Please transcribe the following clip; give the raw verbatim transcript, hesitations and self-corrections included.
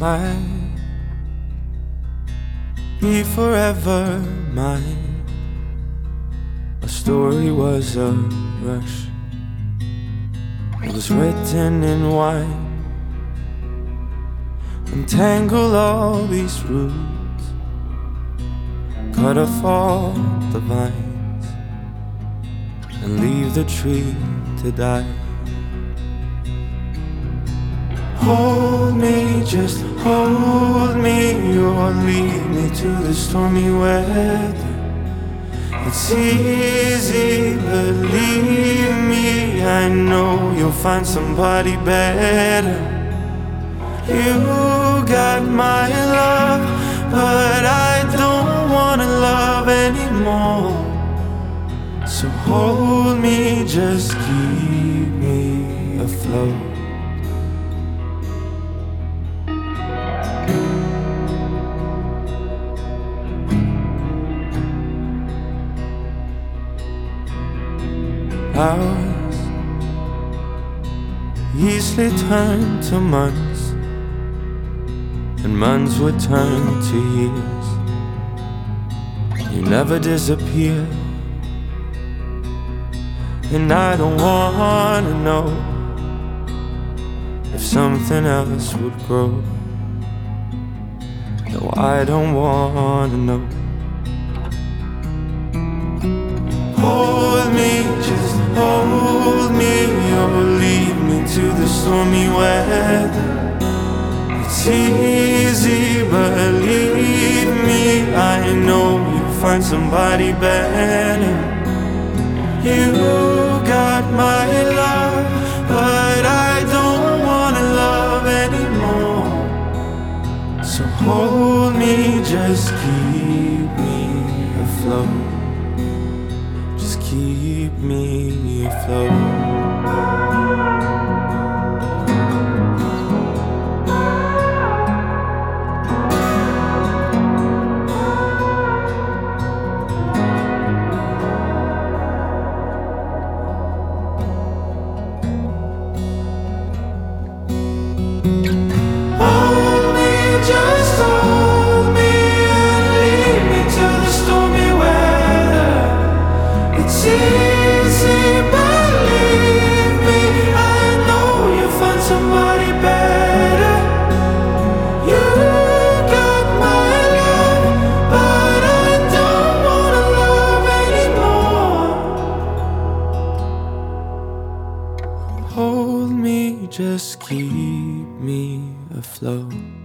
might be forever mine. A story was a rush. It was written in wine. Untangle all these roots, cut off all the vines, and leave the tree to die. Hold me, just hold me, or lead me to the stormy weather. It's easy, believe me, I know you'll find somebody better. You got my love, but I don't wanna love anymore. So hold me, just keep me afloat. Hours easily turn to months, and months would turn to years. You never disappear, and I don't wanna know if something else would grow. No, I don't wanna know. Hold me, just hold me, or lead me to the stormy weather. It's easy, believe me, I know you'll find somebody better. You got my love, but I don't wanna love anymore. So hold me, just keep me afloat. Just keep me afloat. Hold me, just keep me afloat.